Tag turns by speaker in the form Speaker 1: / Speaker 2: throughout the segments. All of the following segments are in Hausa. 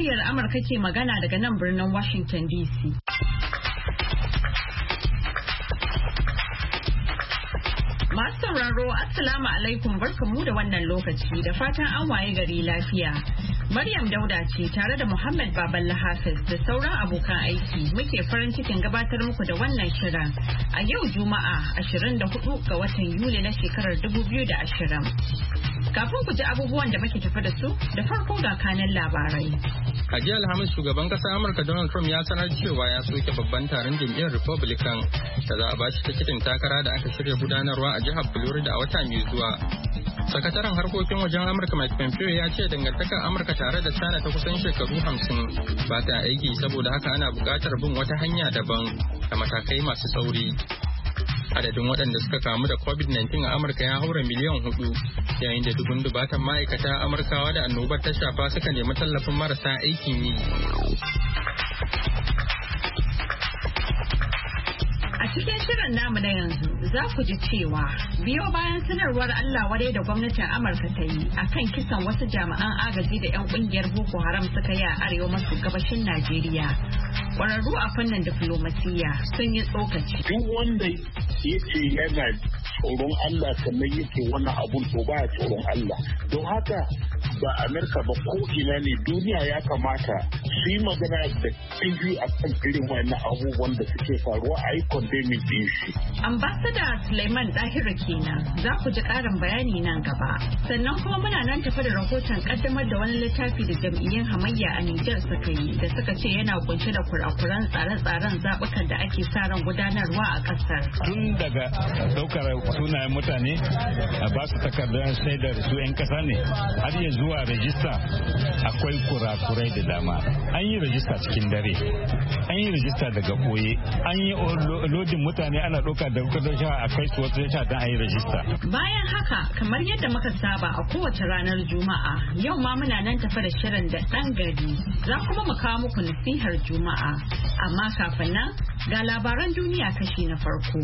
Speaker 1: muryar Amurka ke magana daga nan birnin Washington DC. Masu sauraro, Assalamu alaikum, barkanmu da wannan lokaci da fatan an waye gari lafiya. Maryam Dauda ce tare da Muhammad Baballa Hafiz da sauran abokan aiki muke farin cikin gabatar muku da wannan shirin a yau Juma'a 24 ga watan Yuli na shekarar 2020. Kafin ku ji abubuwan da muke tafi da su, da farko ga kanan labarai.
Speaker 2: A jiya Alhamis shugaban ƙasar Amurka Donald Trump ya sanar cewa ya soke babban taron jam'iyyar Republican da za a ba shi tikitin takara da aka shirya gudanarwa a jihar Florida a wata mai zuwa. Sakataren harkokin wajen Amurka Mike Pompeo ya ce dangantakar Amurka tare da China ta kusan shekaru 50 ba ta aiki, saboda haka ana buƙatar bin wata hanya daban da matakai masu tsauri. Adadin waɗanda suka kamu da COVID-19 a Amurka ya haura miliyan 4, yayin da dubun dubatan ma'aikata Amurkawa da annobar ta shafa suka nemi tallafin marasa aikin yi.
Speaker 1: A cikin shirin namu na yanzu za ku ji cewa biyo bayan sanarwar Allah wadai da gwamnatin Amurka ta yi akan kisan wasu jami'an agaji da 'yan kungiyar Boko Haram suka yi a arewa maso gabashin Najeriya. Kwararru a fannin diflomasiyya sun yi tsokaci.
Speaker 3: Duk wanda yake yana tsoron Allah sannan yake wannan abun to ba tsoron Allah. Don haka ba Amurka ba ko ina ne duniya ya kamata su yi magana da ƙarfi a kan irin wannan abubuwan da suke faruwa a yi condemning din shi.
Speaker 1: Ambassador Suleiman Dahiru kenan, za ku ji ƙarin bayani nan gaba. Sannan kuma muna nan tafi da rahoton ƙaddamar da wani littafi da jam'iyyun hamayya a Nijar suka yi da suka ce yana kunshe da kurakuran tsare-tsaren zaɓukan da ake sa ran gudanarwa a ƙasar.
Speaker 4: Tun daga ɗaukar sunayen mutane a ba su takardar shaidar su 'yan ƙasa ne har ya zuwa rajista akwai kurakurai da dama. An yi rajista cikin dare, an yi rajista daga ɓoye, an yi lodin mutane ana ɗauka da kudin sha a kai su wata sha don a yi rajista.
Speaker 1: Bayan haka, kamar yadda muka saba a kowace ranar Juma'a, yau ma muna nan tafi da shirin da ɗan gari. Za kuma mu kawo muku nasihar Juma'a. Amma kafin nan, ga labaran duniya kashi na farko.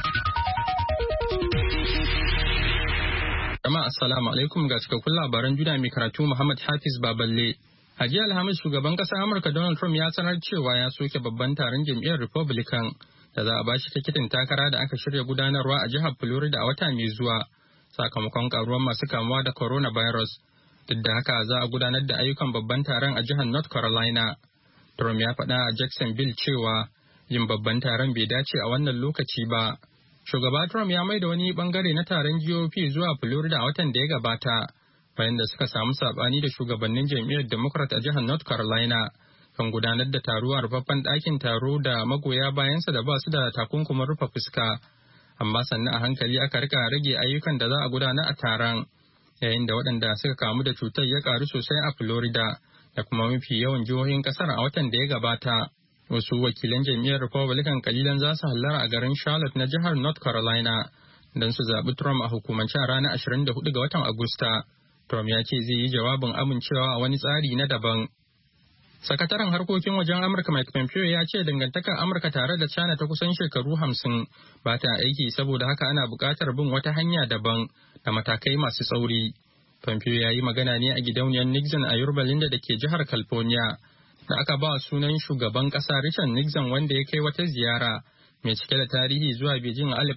Speaker 2: Jama'a assalamu alaikum, ga cikakkun labaran duniya mai karatu Muhammad Hafiz Baballe. A jiya Alhamis shugaban ƙasar Amurka Donald Trump ya sanar cewa ya soke babban taron jam'iyyar Republican da za a ba shi tikitin takara da aka shirya gudanarwa a jihar Florida a wata mai zuwa sakamakon karuwar masu kamuwa da coronavirus. Duk da haka za a gudanar da ayyukan babban taron a jihar North Carolina. Trump ya faɗa a Jacksonville cewa yin babban taron bai dace a wannan lokaci ba. Shugaba Trump ya maida wani bangare na taron GOP zuwa Florida a watan da ya gabata, bayan da suka samu sabani da shugabannin jam'iyyar Democrat a jihar North Carolina kan gudanar da taro a rufaffen ɗakin taro da magoya bayansa da ba su da takunkumin rufe fuska. Amma sannan a hankali aka rika rage ayyukan da za a gudana a taron, yayin da waɗanda suka kamu da cutar ya karu sosai a Florida da kuma mafi yawan jihohin ƙasar a watan da ya gabata. Wasu wakilan jam'iyyar Republican kalilan za su hallara a garin Charlotte na jihar North Carolina don su zaɓi Trump a hukumance a ranar 24 ga watan Agusta. Trump ya ce zai yi jawabin amincewa a wani tsari na daban. Sakataren harkokin wajen Amurka Mike Pompeo ya ce dangantakar Amurka tare da China ta kusan shekaru 50 ba ta aiki, saboda haka ana buƙatar bin wata hanya daban da matakai masu tsauri. Pompeo ya yi magana ne a gidauniyar Nixon a Yorba Linda da ke jihar California, da aka ba sunan shugaban ƙasa Richard Nixon, wanda ya kai wata ziyara mai cike da tarihi zuwa Beijing a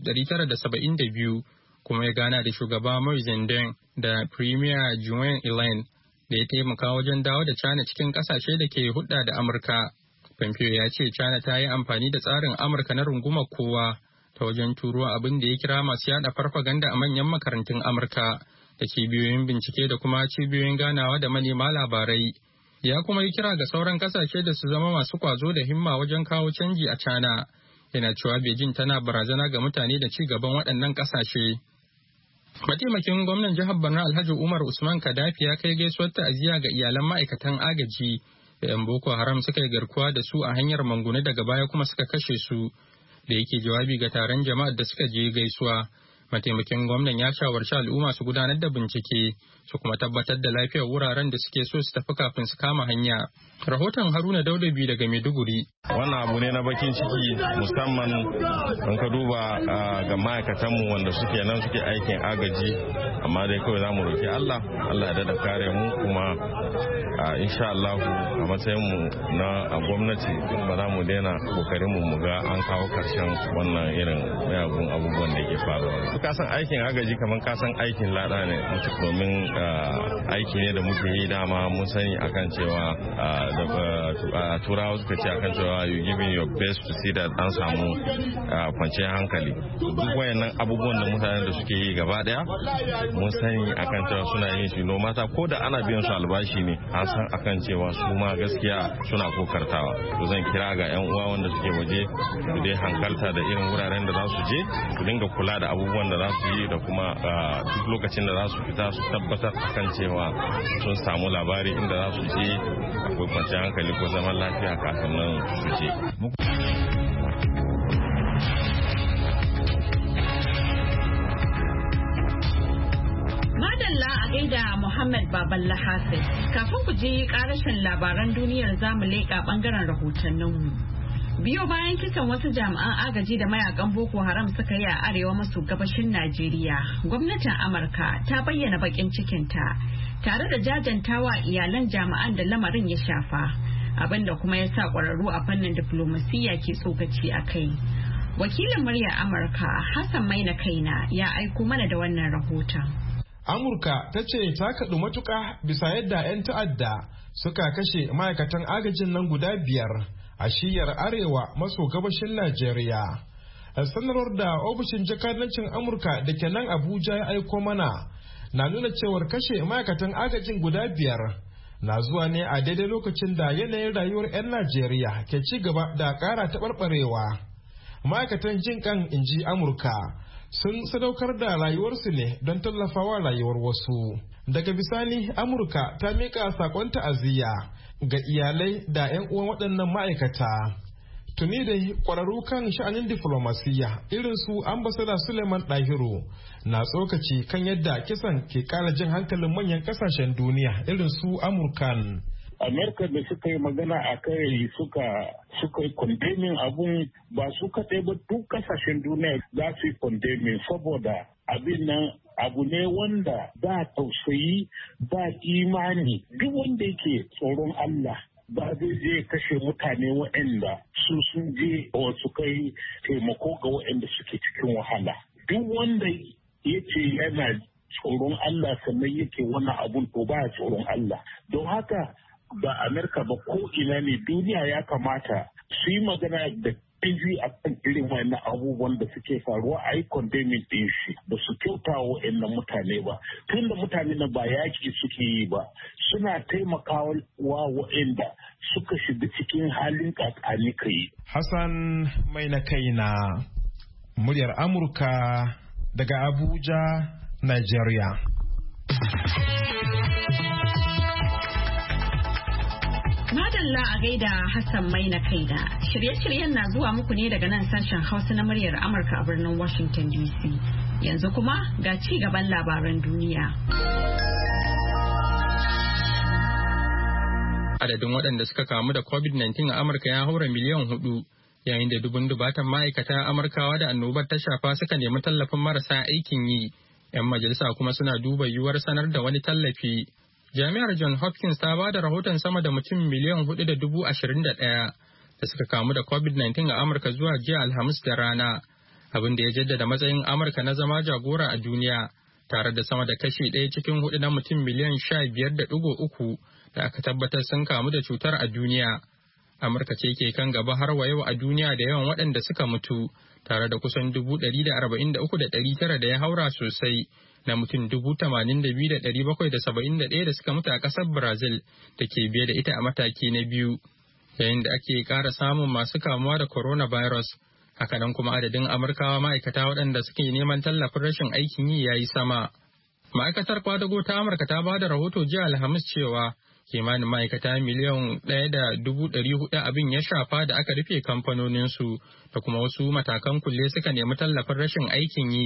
Speaker 2: 1972, kuma ya gana da shugaba Mao Zedong da Premier Juan Elaine, da ya taimaka wajen dawo da China cikin ƙasashe da ke hudda da Amurka. Pompeo ya ce China ta yi amfani da tsarin Amurka na rungumar kowa ta wajen turo abin da ya kira masu yada farfaganda a manyan makarantun Amurka da cibiyoyin bincike da kuma cibiyoyin ganawa da manema labarai. Ya kuma yi kira ga sauran kasashe da su zama masu kwazo da himma wajen kawo canji a China. Yana cewa Beijing tana barazana ga mutane da ci gaban waɗannan kasashe. Mataimakin gwamnan jihar Borno Alhaji Umar Usman Kadafi ya kai gaisuwar ta'aziyya ga iyalan ma'aikatan agaji da 'yan Boko Haram suka yi garkuwa da su a hanyar Mangune daga baya kuma suka kashe su. Da yake jawabi ga taron jama'ar da suka je gaisuwa, Mataimakin gwamnan ya shawarci al'umma su gudanar da bincike su kuma tabbatar da lafiyar wuraren da suke so su tafi kafin su kama hanya. Rahoton Haruna Daudabi daga Maiduguri.
Speaker 5: Wannan abu ne na bakin ciki musamman in ka duba ga ma'aikatanmu wanda suke nan suke aikin agaji, amma dai kawai za mu roki Allah ya dada kare mu kuma insha Allah a matsayinmu na gwamnati ba za mu daina kokarin mu ga an kawo karshen wannan irin mayagun abubuwan da ke faruwa. Kasan aikin agaji kamar kasan aikin lada ne domin aiki ne da muke yi dama mun sani akan cewa da turawa suka ce akan cewa you giving your best to see that an samu kwanciyar hankali. Duk wayannan abubuwan da mutanen da suke yi gaba daya mun sani akan cewa suna yin shi no mata ko da ana biyan su albashi ne an san akan cewa su ma gaskiya suna kokartawa. To zan kira ga yan uwa wanda suke waje su dai hankalta da irin wuraren da za su je su dinga kula da abubuwan da za su yi da kuma duk lokacin da za su fita su tabbatar kan cewa sun samu labari inda za su je akwai kwanciyar hankali ko zaman lafiya kafin nan su je.
Speaker 1: Madalla a gaida Muhammad Baballa Hafiz. Kafin ku je karashin labaran duniyar zamu leƙa bangaren rahotanninmu. Biyo bayan kisan wasu jami'an agaji da mayakan Boko Haram suka yi a arewa maso gabashin Najeriya, gwamnatin Amurka ta bayyana bakin cikinta tare da jajantawa iyalan jami'an da lamarin ya shafa, abinda kuma ya sa ƙwararru a fannin diflomasiyya ke tsokaci a kai. Wakilin muryar Amurka Hassan Maina Kaina ya aiko mana da wannan rahoton.
Speaker 6: Amurka ta ce ta kaɗu matuƙa bisa yadda 'yan ta'adda suka kashe ma'aikatan agajin nan guda 5 a shiyar arewa maso gabashin Najeriya. Sanarwar da ofishin jakadancin Amurka da ke nan Abuja ya aiko mana na nuna cewar kashe ma'aikatan agajin guda 5 na zuwa ne a daidai lokacin da yanayin rayuwar 'yan Najeriya ke ci gaba da ƙara taɓarɓarewa. Ma'aikatan jin kan inji Amurka sun sadaukar da rayuwarsu ne don tallafawa rayuwar wasu. Daga bisani Amurka ta miƙa saƙon ta'aziyya ga iyalai da 'yan uwan waɗannan ma'aikata. Tuni da ƙwararru kan sha'anin diflomasiyya irin su ambasada Suleiman Dahiru na tsokaci kan yadda kisan ke ƙara jin hankalin manyan ƙasashen duniya irin su Amurkan.
Speaker 3: Amerika da suka yi magana a kai suka yi condemning abun ba su kaɗai ba duk kasashen duniya za su yi condemning saboda abin nan abu ne wanda ba tausayi ba imani duk wanda yake tsoron Allah ba zai je kashe mutane waɗanda su sun je su kai taimako ga waɗanda suke cikin wahala. Duk wanda yake yana tsoron Allah sannan yake wannan abun to ba tsoron Allah. Don haka ba Amerika ba ko ina ne duniya ya kamata su yi magana da ƙarfi a kan irin wannan abubuwan da suke faruwa a yi condemning ɗin shi ba su kyauta wa wa'annan mutane ba tun da mutane na ba yaƙi suke yi ba suna taimakawa wa'anda suka shiga cikin halin kakani kai.
Speaker 6: Hassan mai na kaina muryar Amurka daga Abuja, Nigeria.
Speaker 1: Madalla a gaida Hassan mai na kaina. Shirye-shiryen na zuwa muku ne daga nan sashen Hausa na muryar Amurka a birnin Washington DC. Yanzu kuma ga ci gaban labaran duniya.
Speaker 2: Adadin waɗanda suka kamu da COVID-19 a Amurka ya haura miliyan 4, yayin da dubun dubatan ma'aikata Amurkawa da annobar ta shafa suka nemi tallafin marasa aikin yi. 'Yan majalisa kuma suna duba yiwuwar sanar da wani tallafi. Jami'ar John Hopkins ta ba da rahoton sama da mutum miliyan 4.21 da suka kamu da COVID-19 a Amurka zuwa jiya Alhamis da rana, abin da ya jaddada matsayin Amurka na zama jagora a duniya, tare da sama da kashi 1 cikin 4 na mutum miliyan 15.3 da aka tabbatar sun kamu da cutar a duniya. Amurka ce ke kan gaba har wa yau a duniya da yawan waɗanda suka mutu, tare da kusan 143,900 da ya haura sosai. Na mutum 82,771 da suka mutu a ƙasar Brazil da ke biye da ita a mataki na biyu, yayin da ake ƙara samun masu kamuwa da coronavirus. Hakanan kuma adadin Amurkawa ma'aikata waɗanda suke neman tallafin rashin aikin yi ya yi sama. Ma'aikatar kwadago ta Amurka ta ba da rahoto jiya Alhamis cewa kimanin ma'aikata miliyan 1.400 abin ya shafa da aka rufe kamfanoninsu da kuma wasu matakan kulle suka nemi tallafin rashin aikin yi,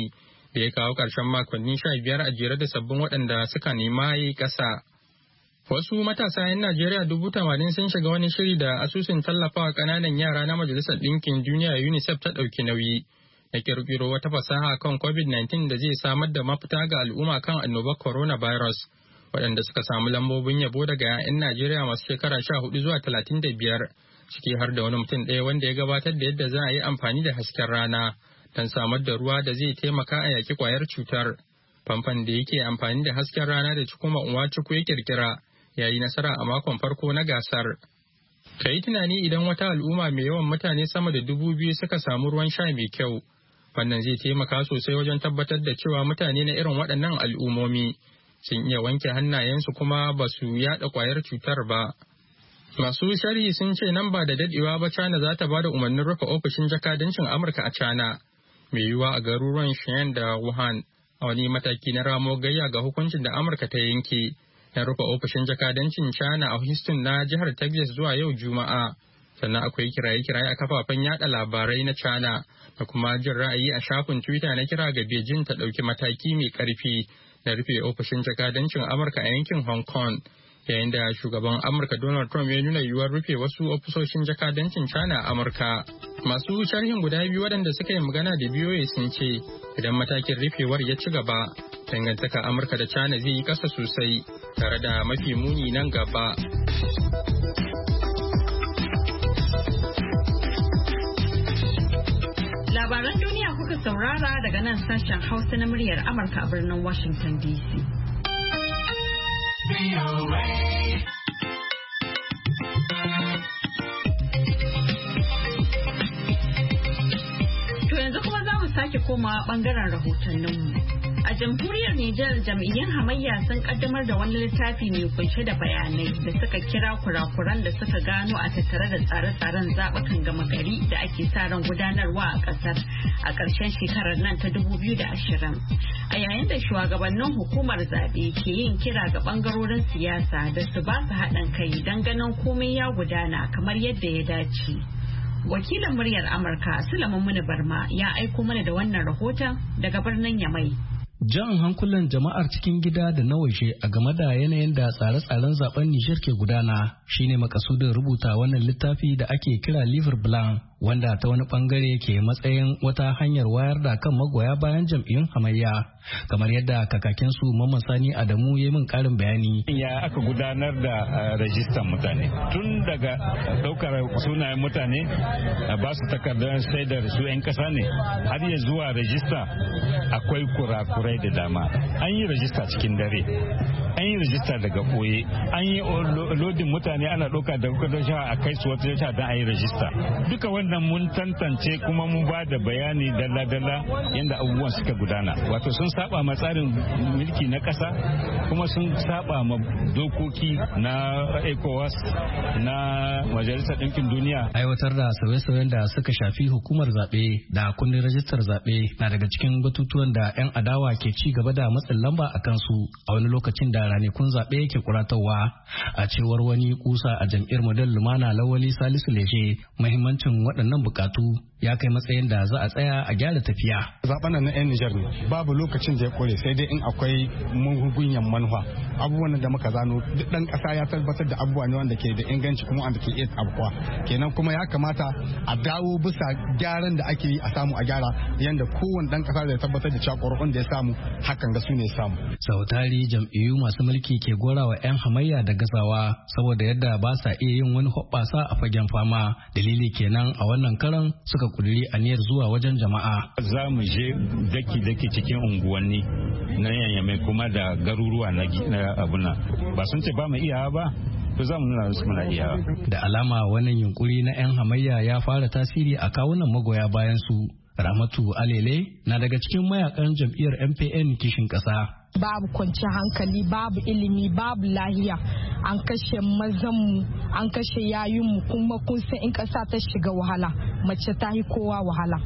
Speaker 2: da ya kawo ƙarshen makonni 15 a jere da sabbin waɗanda suka nema yi ƙasa. Wasu matasa 'yan Najeriya 80,000 sun shiga wani shiri da asusun tallafawa ƙananan yara na Majalisar Ɗinkin Duniya UNICEF ta ɗauki nauyi na ƙirƙiro wata fasaha kan COVID-19 da zai samar da mafita ga al'umma kan annobar coronavirus, waɗanda suka samu lambobin yabo daga 'yan Najeriya masu shekara 14 zuwa 35, ciki har da wani mutum ɗaya wanda ya gabatar da yadda za a yi amfani da hasken rana don samar da ruwa da zai taimaka a yaƙi ƙwayar cutar. Famfon da yake amfani da hasken rana da Chukwuma Nwachukwu ya ƙirƙira ya yi nasara a makon farko na gasar. Ka yi tunani idan wata al'umma mai yawan mutane sama da 2,000 suka samu ruwan sha mai kyau. Wannan zai taimaka sosai wajen tabbatar da cewa mutane na irin waɗannan al'ummomi sun iya wanke hannayensu kuma ba su yaɗa ƙwayar cutar ba. Masu sharhi sun ce nan ba da daɗewa ba China za ta ba da umarnin rufe ofishin jakadancin Amurka a China, mai yiwuwa a garuruwan Shenzhen da Wuhan, a wani mataki na ramo gayya ga hukuncin da Amurka ta yanke na rufe ofishin jakadancin China a Houston na jihar Texas zuwa yau Juma'a. Sannan akwai kiraye-kiraye a kafafen yada labarai na China da kuma jin ra'ayi a shafin Twitter na kira ga Beijing ta ɗauki mataki mai ƙarfi na rufe ofishin jakadancin Amurka a yankin Hong Kong, yayin da shugaban Amurka Donald Trump ya nuna yiwuwar rufe wasu ofisoshin jakadancin China a Amurka. Masu sharhin guda biyu waɗanda suka yi magana da BOA sun ce idan matakin rufewar ya ci gaba, dangantaka Amurka da China zai yi ƙasa sosai tare da mafi muni nan gaba.
Speaker 1: Labaran duniya kuka saurara daga nan sashen Hausa na muryar Amurka a birnin Washington DC. To yanzu kuma za mu sake komawa bangaren rahotanninmu. A jamhuriyar Nijar, jam'iyyun hamayya sun kaddamar da wani littafi mai kunshe da bayanai da suka kira kurakuran da suka gano a tattare da tsare-tsaren zaɓukan gama gari da ake sa ran gudanarwa a ƙasar a ƙarshen shekarar nan ta 2020. A yayin da shugabannin hukumar zaɓe ke yin kira ga ɓangarorin siyasa da su ba su haɗin kai don ganin komai ya gudana kamar yadda ya dace. Wakilin muryar Amurka Sulaiman Muni Barma ya aiko mana da wannan rahoton daga birnin Yamai.
Speaker 7: Jan hankulan jama'ar cikin gida da na waje a game da yanayin da tsare-tsaren zaben Nijar ke gudana shine makasudin rubuta wannan littafi da ake kira Livre Blanc, wanda ta wani bangare ke matsayin wata hanyar wayar da kan magoya bayan jam'iyyun hamayya, kamar yadda kakakin su Mamman Sani Adamu ya min karin bayani.
Speaker 4: Ya aka gudanar da rajistan mutane tun daga daukar sunayen mutane ba su takardar shaidar su 'yan kasa ne har ya zuwa rajista akwai kurakurai da dama. An yi rajista cikin dare, an yi rajista daga ɓoye, an yi lodin mutane ana ɗauka da kudin sha a kai su wata sha don a yi rajista. Duka wannan mun tantance kuma mun ba da bayani dalla-dalla yadda abubuwan suka gudana. Wato sun saba ma tsarin mulki na ƙasa kuma sun saba ma dokoki na ECOWAS na Majalisar Ɗinkin Duniya.
Speaker 7: Aiwatar da sauye-sauyen da suka shafi hukumar zaɓe da kundin rajistar zaɓe na daga cikin batutuwan da 'yan adawa ke ci gaba da matsin lamba a kansu a wani lokacin da ranakun zaɓe ke kuratawa. A cewar wani kusa a jam'iyyar Model Lumana Lawali Salisu Leshe, muhimmancin waɗannan bukatu ya kai matsayin da za a tsaya a gyara tafiya.
Speaker 8: Zaben nan na 'yan Nijar ne, babu lokacin da ya kore, sai dai in akwai mugunyan manufa. Abubuwan da muka zano duk ɗan ƙasa ya tabbatar da abubuwa ne wanda ke da inganci kuma wanda ke iya abuwa. Kenan kuma ya kamata a dawo bisa gyaran da ake yi a samu a gyara yanda kowane ɗan ƙasa zai tabbatar da cewa ƙuri'un da ya samu hakan ga su ne samu.
Speaker 7: Sautari jam'iyyu masu mulki ke gorawa 'yan hamayya da gazawa saboda yadda ba sa iya yin wani hoɓɓasa a fagen fama. Dalili kenan a wannan karan suka kuduri aniyar zuwa wajen jama'a.
Speaker 4: Za mu je daki-daki cikin unguwanni na yanyame kuma da garuruwa na abuna. Ba sun ce ba mu iyawa ba, to za mu nuna su muna iyawa.
Speaker 7: Da alama wannan yunkuri na 'yan hamayya ya fara tasiri a kawunan magoya bayan su. Ramatu Alele na daga cikin mayakan jam'iyyar MPN kishin ƙasa.
Speaker 9: Babu kwanciyar hankali, babu ilimi, babu lahiya, an kashe mazanmu, an kashe yayinmu, kuma kun san in ƙasa ta shiga wahala, mace ta yi kowa wahala.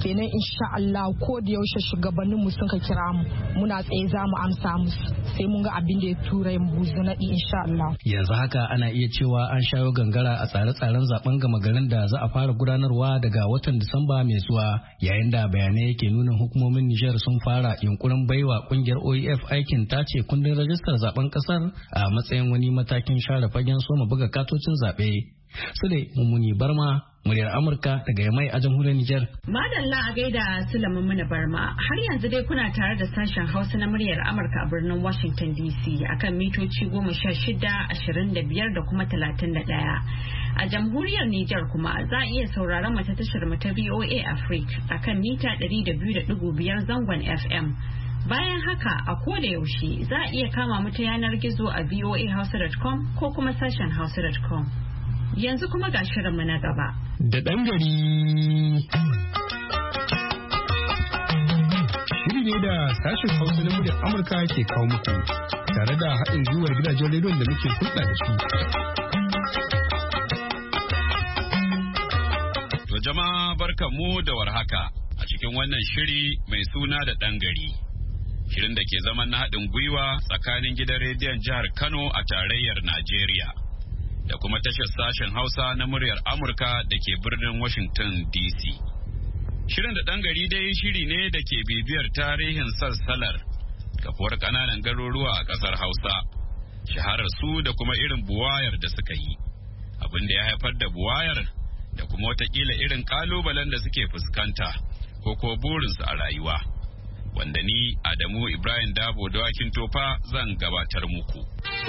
Speaker 9: kenan insha Allah ko da yaushe shugabanninmu sun ka kira mu muna tsaye za mu amsa musu sai mun ga abin da ya tura mu buzu naɗi insha Allah.
Speaker 7: Yanzu haka ana iya cewa an shayo gangara a tsare-tsaren zaben gama garin da za a fara gudanarwa daga watan Disamba mai zuwa, yayin da bayanai ke nuna hukumomin Nijar sun fara yunkurin baiwa kungiyar OEF aikin tace kundin rajistar zaben kasar a matsayin wani matakin share fagen soma buga katocin zaɓe. Sule Mummuni Barma, muryar Amurka daga Yamai a jamhuriyar Nijar.
Speaker 1: Madalla a gaida Sule Mummuni Barma. Har yanzu dai kuna tare da sashen Hausa na muryar Amurka a birnin Washington DC akan mitoci 16, 25 da kuma 31. A jamhuriyar Nijar kuma za a iya sauraron mata tashar mu ta VOA Africa akan mita 200.5 zangon FM. Bayan haka a koda yaushe za a iya kama mu ta yanar gizo a voahausa.com ko kuma sashen hausa.com. Yanzu kuma ga shirinmu na gaba.
Speaker 10: Da ɗan gari. Shiri ne da sashen Hausa na muryar Amurka ke kawo muku tare da haɗin gwiwar gidajen rediyon da muke hulɗa da su.
Speaker 11: To jama'a barkanmu da warhaka a cikin wannan shiri mai suna da ɗan gari. Shirin da ke zaman na haɗin gwiwa tsakanin gidan rediyon jihar Kano a tarayyar Najeriya da kuma tashar sashen Hausa na muryar Amurka da ke birnin Washington DC. Shirin da ɗan gari dai shiri ne da ke bibiyar tarihin sassalar kafuwar ƙananan garuruwa a ƙasar Hausa, shaharar su da kuma irin buwayar da suka yi, abin da ya haifar da buwayar da kuma watakila irin ƙalubalen da suke fuskanta ko ko burinsu a rayuwa. Wanda ni Adamu Ibrahim Dabo Dawakin Tofa zan gabatar muku.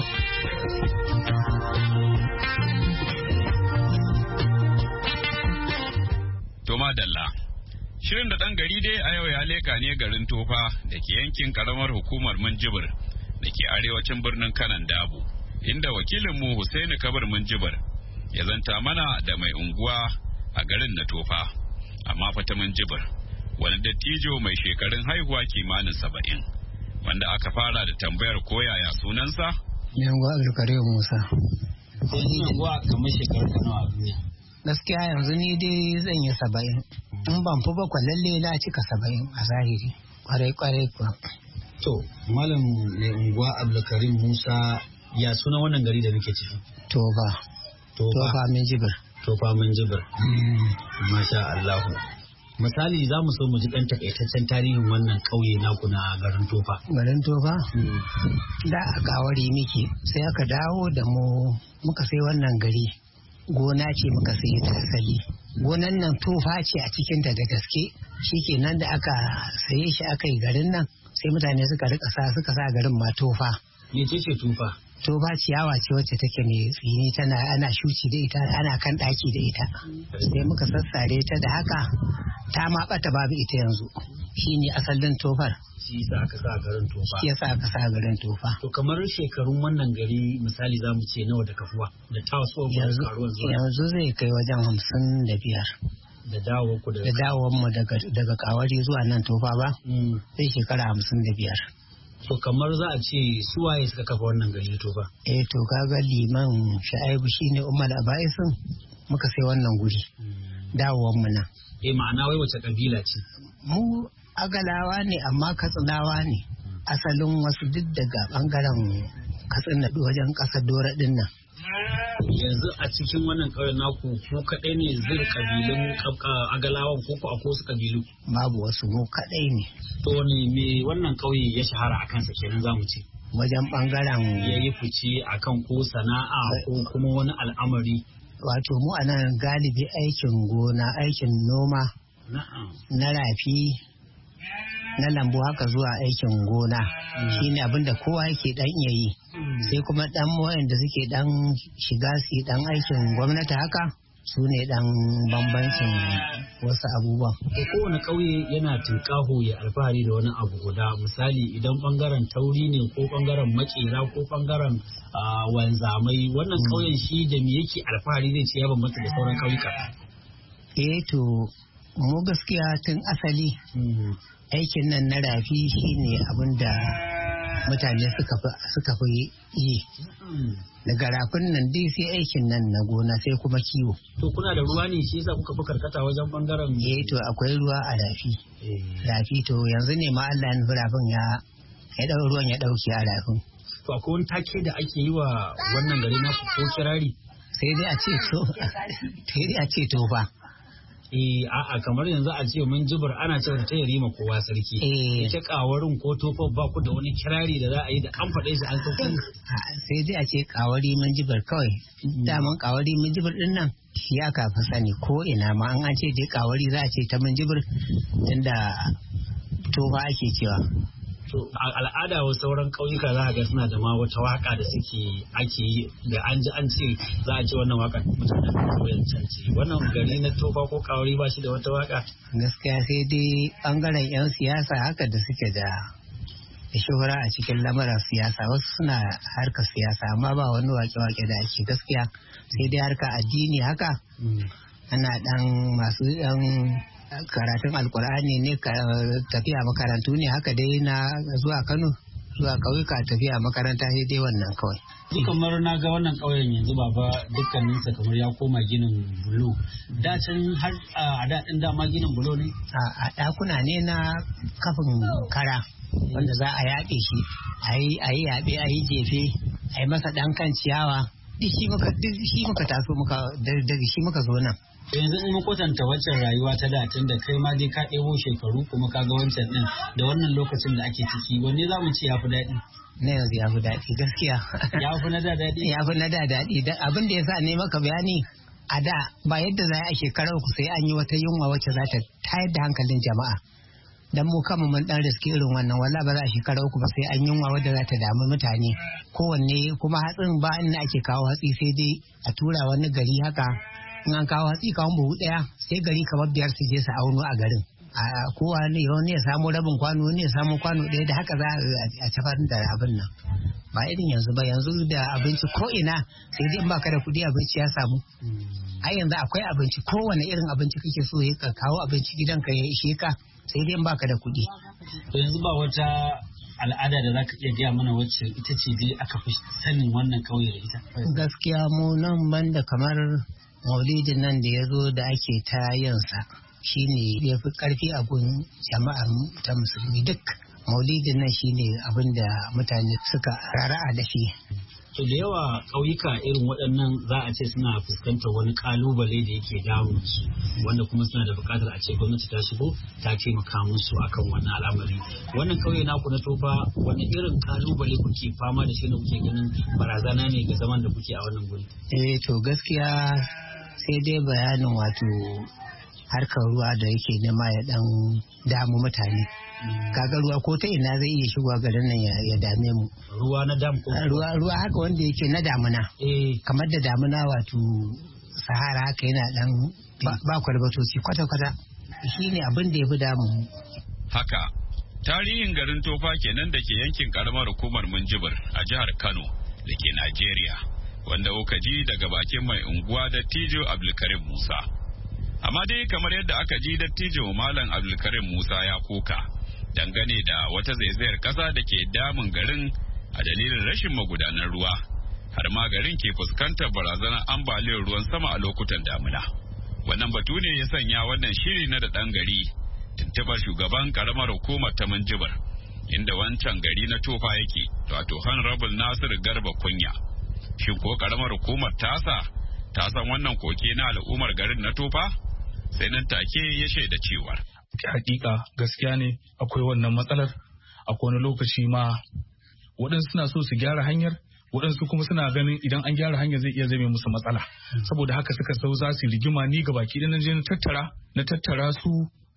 Speaker 11: Toma Dalla. Shirin da ɗan gari dai a yau ya leka ne garin Tofa da ke yankin ƙaramar hukumar Minjibir da ke arewacin birnin Kanan Dabo, inda wakilinmu Hussaini Kabir Minjibir ya zanta mana da mai unguwa a garin na Tofa, amma fata Minjibir. Wani dattijo mai shekarun haihuwa kimanin 70 wanda aka fara da tambayar koyaya sunansa?
Speaker 12: Yanguwa Abdulkarim Musa.
Speaker 13: Yanguwa kamar shekaru nawa a duniya?
Speaker 12: Gaskiya yanzu ni dai zan yi 70. In ban fi ba lalle na cika 70 a zahiri. Kwarai kuwa.
Speaker 13: To, Malam mai unguwa Abdulkarim Musa ya suna wannan gari da muke ciki?
Speaker 12: Tofa Minjibir.
Speaker 13: Tofa Minjibir. Masha Allahu. Misali za mu so mu ji ɗan takaitaccen tarihin wannan ƙauye naku na garin Tofa.
Speaker 12: Garin Tofa? Da a kawari miki sai aka dawo da mu muka sai wannan gari. Gona ce muka sai ta asali. Gonan nan Tofa ce a cikinta da gaske. Shikenan da aka saye shi aka yi garin nan sai mutane suka sa garin ma Tofa.
Speaker 13: Mece ce Tofa?
Speaker 12: Tofa ciyawa ce wacce take mai tsini ana shuci da ita ana kan ɗaki da ita. Sai muka sassare ta da haka ta ma ɓata babu ita yanzu. Shine asalin Tofar.
Speaker 13: Shi yasa aka sa garin Tofa.
Speaker 12: Shi yasa aka sa garin Tofa.
Speaker 13: To kamar shekarun wannan gari misali za mu ce nawa da kafuwa da tasowar karuwan zuwa.
Speaker 12: Yanzu zai kai wajen 55.
Speaker 13: Da dawowar
Speaker 12: mu daga kawari zuwa nan Tofa ba? Sai shekara 55.
Speaker 13: To kamar za a ce suwaye suka kafa wannan gari Tofa?
Speaker 12: To kaga liman Sha'ibu shine Umar Abaisin muka sai wannan guri. Dawowar mu nan.
Speaker 13: Ma'ana wai wace kabila ce?
Speaker 12: Mu Agalawa ne amma Katsinawa ne. Asalin wasu duk daga bangaren Katsina wajen ƙasar Dora din nan.
Speaker 13: Yanzu a cikin wannan ƙauyen naku ko kaɗai ne zai kabilun Agalawan ko ko akwai wasu kabilu?
Speaker 12: Babu wasu, mu kaɗai ne.
Speaker 13: To ne me wannan ƙauye ya shahara a kansa kenan za mu ce?
Speaker 12: Wajen ɓangaren
Speaker 13: ya yi fice a kan ko sana'a ko kuma wani al'amari.
Speaker 12: Wato mu a nan galibi aikin gona, aikin noma, na rafi, na lambu haka zuwa aikin gona. Shine abinda kowa yake dan iya yi. Sai kuma dan wayanda suke dan shiga su dan aikin gwamnati haka su ne dan bambancin wasu abubuwan.
Speaker 13: Kowane ƙauye yana tunƙaho ya alfahari da wani abu guda, misali idan bangaren tauri ne ko bangaren makera ko bangaren wanzamai, wannan ƙauyen shi da me yake alfahari zai ce ya bambanta da sauran ƙauyuka?
Speaker 12: To mu gaskiya tun asali aikin nan na rafi shine abin da mutane suka fi yi. Daga rafin nan dai sai aikin nan na gona sai kuma kiwo.
Speaker 13: To kuna da ruwa ne shi yasa kuka fi karkata wajen bangaren?
Speaker 12: To akwai ruwa a rafi. Rafi to yanzu ne ma Allah ya nufi rafin ya ruwan ya dauke a rafin.
Speaker 13: To akwai wani take da ake yi wa wannan gari na ko kirari?
Speaker 12: Sai dai a ce to fa.
Speaker 13: A'a kamar yanzu a ce mun jibir ana cewa ta yarima kowa sarki. Ita kawarin ko tofar ba ku da wani kirari da za a yi da an faɗe shi an san.
Speaker 12: Sai dai a ce kawari mun jibir kawai. Daman kawari mun jibir din nan shi aka fi sani ko ina ma an ce dai kawari za a ce ta mun jibir tunda tofa ake cewa.
Speaker 13: To al'ada wa sauran ƙauyuka za a ga suna da ma wata waka da ake yi da an ji an ce za a ce wannan waka mutanen ƙauyen can ce. Wannan gari na tofa ko kawari ba shi da wata waka?
Speaker 12: Gaskiya sai dai bangaren 'yan siyasa haka da suke da shuhura a cikin lamarin siyasa, wasu suna harkar siyasa amma ba wani wake-wake da ake gaskiya sai dai harkar addini haka ana dan masu yan karatun alkur'ani ne tafiya makarantu ne haka dai na zuwa Kano zuwa ƙauyuka tafiya makaranta sai dai wannan kawai.
Speaker 13: Kamar na ga wannan ƙauyen yanzu baba dukkaninsa kamar ya koma ginin bulo. Da can har a daɗin dama ginin bulo ne?
Speaker 12: A ɗakuna ne na kafin kara wanda za a yaɓe shi a yi yaɓe a yi jefe a yi masa ɗan kan ciyawa. Duk shi muka taso daga shi muka zo nan.
Speaker 13: Yanzu in kwatanta waccan rayuwa ta da tun da kai ma dai ka ɗebo shekaru kuma ka ga wancan ɗin da wannan lokacin da ake ciki wanne za mu ce ya fi daɗi?
Speaker 12: Na yanzu ya fi daɗi gaskiya.
Speaker 13: Ya fi na da daɗi?
Speaker 12: Ya fi na da daɗi. Abin da ya sa ne maka bayani a da ba yadda za a shekarar ku sai an yi wata yunwa wacce za ta tayar da hankalin jama'a. Dan mu kama mun dan riske irin wannan walla ba za a shekara uku ba sai an yunwa wadda za ta damu mutane kowanne kuma hatsin ba inda ake kawo hatsi sai dai a tura wani gari haka in an kawo hatsi kawo buhu daya sai gari kamar 5 su je su auno a garin kowa ne wani ya samu rabin kwano wani ya samu kwano daya da haka za a tafar da abin nan ba irin yanzu ba yanzu da abinci ko ina sai dai in baka da kuɗi abinci ya samu ai yanzu akwai abinci kowane irin abinci kake so ya kawo abinci gidanka ya ishe ka sai dai in baka da kuɗi.
Speaker 13: To yanzu ba wata al'ada da zaka iya gaya mana wacce ita ce dai aka fi sanin wannan ƙauye da ita?
Speaker 12: Gaskiya mu nan banda kamar maulidin nan da ya zo da ake ta yinsa shine ya fi ƙarfi a gun jama'ar ta musulmi duk maulidin nan shine abin da mutane suka rara'a da shi.
Speaker 13: To da yawa ƙauyuka irin waɗannan za a ce suna fuskantar wani ƙalubale da yake damun su wanda kuma suna da buƙatar a ce gwamnati ta shigo ta taimaka musu akan wannan al'amari. Wannan ƙauye naku na Tofa wani irin ƙalubale kuke fama da shi da kuke ganin barazana ne ga zaman da kuke a wannan guri?
Speaker 12: To gaskiya sai dai bayanin wato harkar ruwa da yake nema ya dan damu mutane. Kaga ruwa ko ta ina zai iya shigowa garin nan ya dame mu.
Speaker 13: Ruwa na dam ko?
Speaker 12: Ruwa haka wanda yake na damuna. Kamar da damuna wato Sahara haka yana dan ba kwalbatoci kwata-kwata. Shi ne abin da ya fi damu.
Speaker 11: Haka, tarihin garin Tofa kenan da ke yankin karamar hukumar Minjibir a jihar Kano da ke Najeriya, wanda kuka ji daga bakin mai unguwa Dattijo Abdulkarim Musa. Amma dai kamar yadda aka ji Dattijo Malam Abdulkarim Musa ya koka dangane da wata zaizayar ƙasa da ke damun garin a dalilin rashin magudanar ruwa, har ma garin ke fuskantar barazanar ambaliyar ruwan sama a lokutan damuna. Wannan batu ne ya sanya wannan shiri na da ɗan gari tuntuɓar shugaban ƙaramar hukumar ta Minjibir, inda wancan gari na Tofa yake, wato Honorable Nasiru Garba Kunya. Shin ko ƙaramar hukumar ta san wannan koke na al'ummar garin na Tofa? Sai nan take ya shaida cewar.
Speaker 14: Hakika gaskiya ne akwai wannan matsalar, akwai wani lokaci ma waɗansu suna so su gyara hanyar, waɗansu kuma suna ganin idan an gyara hanyar zai iya zame musu matsala. Saboda haka suka sau za su rigima ni ga baki na je na tattara su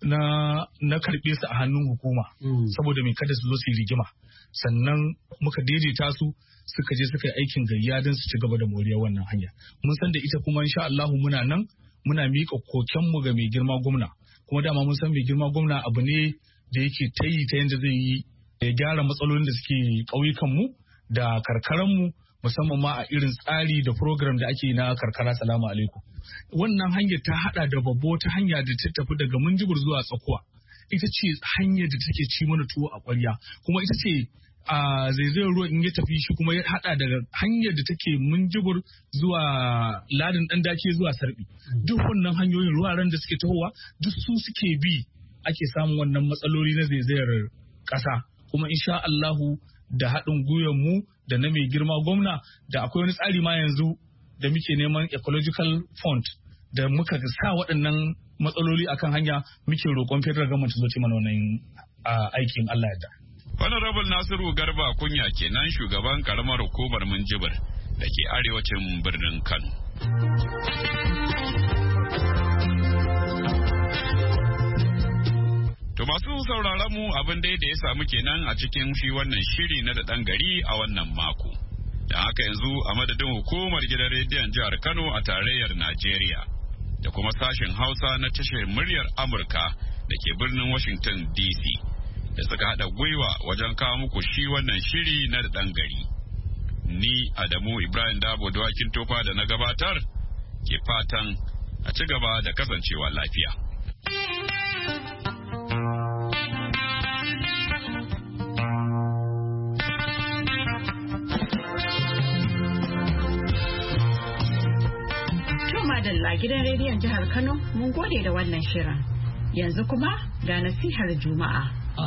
Speaker 14: na karɓe su a hannun hukuma. Saboda mai kada su zo su yi rigima. Sannan muka daidaita su suka je suka yi aikin gayya don su ci gaba da moriyar wannan hanya. Mun san da ita kuma insha Allahu muna nan muna miƙa kokenmu ga mai girma gwamna. Kuma dama mun san mai girma gwamna abu ne da yake ta yi ta yadda zai yi ya gyara matsalolin da suke ƙauyukanmu da karkaranmu musamman ma a irin tsari da program da ake na karkara. Salamu alaikum. Wannan hanyar ta hada da babbo ta hanya da ta tafi daga Minjibir zuwa Tsakuwa. Ita ce hanyar da take ci mana tuwo a ƙwarya kuma ita ce a zaizayar ruwa in ya tafi shi kuma ya hada daga hanyar da take Minjibir zuwa ladin dan dake zuwa Sarbi. Duk wannan hanyoyin ruwaran da suke tahowa duk su suke bi ake samun wannan matsaloli na zaizayar ƙasa. Kuma insha Allahu da haɗin gwiwar mu da na mai girma gwamna da akwai wani tsari ma yanzu da muke neman ecological fund da muka sa waɗannan matsaloli akan hanya muke roƙon federal government su zo mana wannan aikin Allah ya da.
Speaker 11: Honorable Nasiru Garba Kunya kenan shugaban karamar hukumar Minjibir da ke arewacin birnin Kano. To masu sauraron mu abin da ya samu kenan a cikin shi wannan shiri na da ɗan gari a wannan mako. Da haka yanzu a madadin hukumar gidan rediyon jihar Kano a tarayyar Najeriya da kuma sashen Hausa na tashar muryar Amurka da ke birnin Washington DC da suka haɗa gwiwa wajen kawo muku shi wannan shiri na da ɗan gari. Ni Adamu Ibrahim Dabo Dawakin Tofa da na gabatar ke fatan a ci gaba da kasancewa lafiya.
Speaker 1: Madalla gidan rediyon jihar Kano mun gode da wannan shirin. Yanzu kuma ga nasihar Juma'a.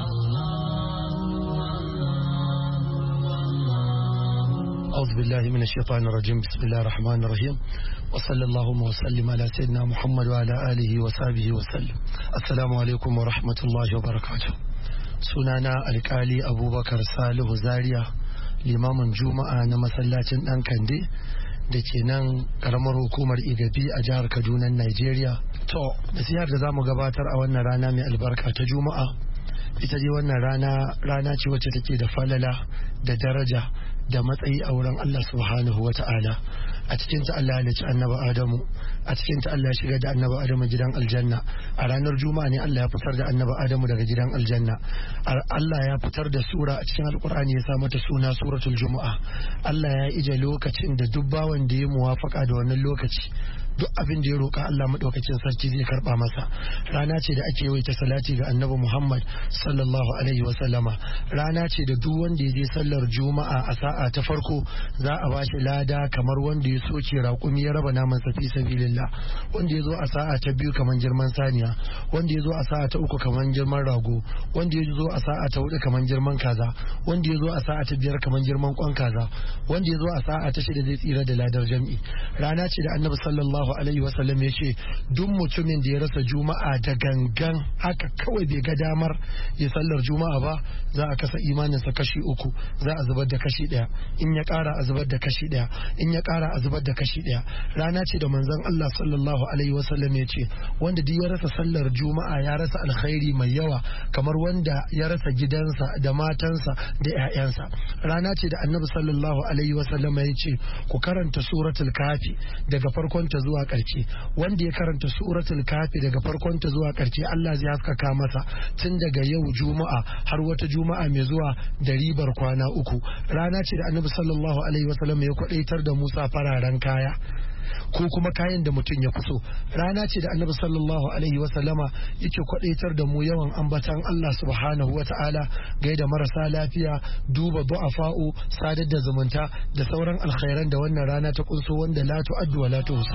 Speaker 15: أعوذ بالله من الشيطان الرجيم بسم الله الرحمن الرحيم وصلى اللهم وسلم على سيدنا محمد وعلى آله وصحبه وسلم. السلام عليكم ورحمة الله وبركاته. سنانا القالي أبو بكر صالح زاريا الإمام الجمعة نمسلاتين أنكندي da ke nan karamar hukumar Igabi a jihar Kaduna, Nigeria. To, nasihar da za mu gabatar a wannan rana mai albarka ta Juma'a, ita dai wannan rana ce wacce take da falala da daraja da matsayi a wurin Allah subhanahu wa ta'ala. A cikin ta Allah ya ci annabi Adamu, a cikin ta Allah ya shigar da annabi Adamu gidan aljanna. A ranar Juma'a ne Allah ya fitar da annabi Adamu daga gidan aljanna. Allah ya fitar da sura a cikin Alkur'ani ya sa mata suna suratul Juma'a. Allah ya ije lokacin da duk bawan da ya muwafaka da wannan lokaci duk abin da ya roƙa Allah madaukakin sarki zai karba masa. Rana ce da ake yawaita salati ga annabi Muhammad sallallahu alaihi wa sallama. Rana ce da duk wanda ya je sallar Juma'a a sa'a ta farko za a bashi lada kamar wanda ya soke raƙumi ya raba naman sa fi sabilillah. Wanda ya zo a sa'a ta biyu kamar girman saniya, wanda ya zo a sa'a ta uku kamar girman rago, wanda ya zo a sa'a ta hudu kamar girman kaza, wanda ya zo a sa'a ta biyar kamar girman kwan kaza, wanda ya zo a sa'a ta shida zai tsira da ladar jam'i. Rana ce da annabi sallallahu alaihi wasallam ya ce duk mutumin da ya rasa juma'a da gangan haka kawai bai ga damar ya sallar juma'a ba, za a kasa imaninsa kashi uku, za a zubar da kashi daya, in ya kara a zubar da kashi daya, in ya kara a zubar da kashi daya. Rana ce da manzon Allah sallallahu alaihi wasallam ya ce wanda duk ya rasa sallar juma'a ya rasa alkhairi mai yawa kamar wanda ya rasa gidansa da matansa da 'ya'yansa. Rana ce da annabi sallallahu alaihi wasallam ya ce ku karanta suratul kafi daga farkon ta zuwa ƙarshe. Wanda ya karanta suratul kafi daga farkon ta zuwa ƙarshe Allah zai haskaka masa tun daga yau juma'a har wata juma'a mai zuwa da ribar kwana uku. Rana ce da annabi sallallahu alaihi wasallam ya kwadaitar da Musa fararen kaya ko kuma kayan da mutum ya kuso. Rana ce da annabi sallallahu alaihi wasallama yake kwadaitar da mu yawan ambatan Allah subhanahu wa ta'ala, gaida marasa lafiya, duba du'afa'u, sadar da zumunta da sauran alkhairan da wannan rana ta kunso wanda la tu'addu wa la tuhsa.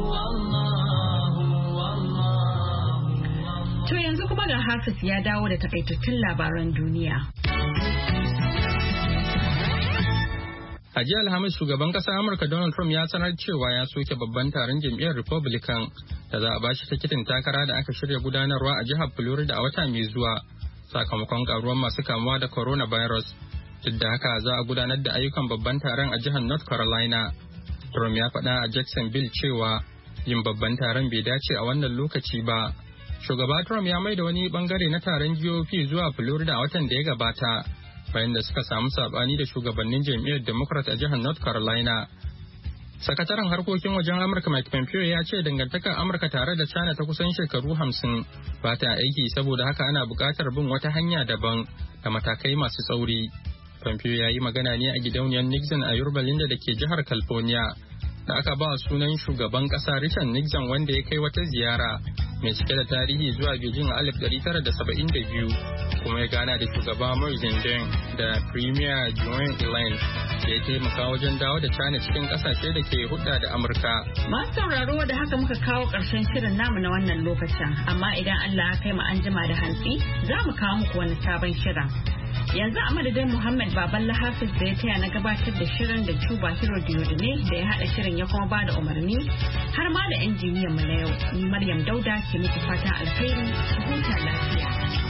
Speaker 1: To yanzu kuma ga Hafiz ya dawo da takaitattun labaran duniya.
Speaker 2: A jiya Alhamis shugaban ƙasar Amurka Donald Trump ya sanar cewa ya soke babban taron jam'iyyar Republican da za a bashi tikitin takara da aka shirya gudanarwa a jihar Florida a wata mai zuwa sakamakon karuwar masu kamuwa da coronavirus. Duk da haka za a gudanar da ayyukan babban taron a jihar North Carolina. Trump ya faɗa a Jacksonville cewa yin babban taron bai dace a wannan lokaci ba. Shugaba Trump ya maida wani bangare na taron GOP zuwa Florida a watan da ya gabata, bayan da suka samu sabani da shugabannin jam'iyyar Democrat a jihar North Carolina. Sakataren harkokin wajen Amurka Mike Pompeo ya ce dangantakar Amurka tare da China ta kusan shekaru 50 ba ta aiki, saboda haka ana buƙatar bin wata hanya daban da matakai masu tsauri. Pompeo ya yi magana ne a gidauniyar Nixon a Yorba Linda da ke jihar California da aka ba sunan shugaban ƙasa Richard Nixon wanda ya kai wata ziyara mai cike da tarihi zuwa Beijing a 1972 kuma ya gana da shugaba Mao Zedong da Premier Joan Elaine da ya taimaka wajen dawo da China cikin kasashe da ke hudda da Amurka.
Speaker 1: Masu sauraro da haka muka kawo ƙarshen shirin namu na wannan lokacin, amma idan Allah ya kai mu an jima da hantsi za mu kawo muku wani sabon shirin. Yanzu a madadin Muhammad Baballa Hafiz da ya taya na gabatar da shirin da Cuba Hero Diodune da ya haɗa shirin ya kuma bada umarni har ma da injiniyan mu na yau. Ni Maryam Dauda ke muku fatan alheri, ku huta lafiya.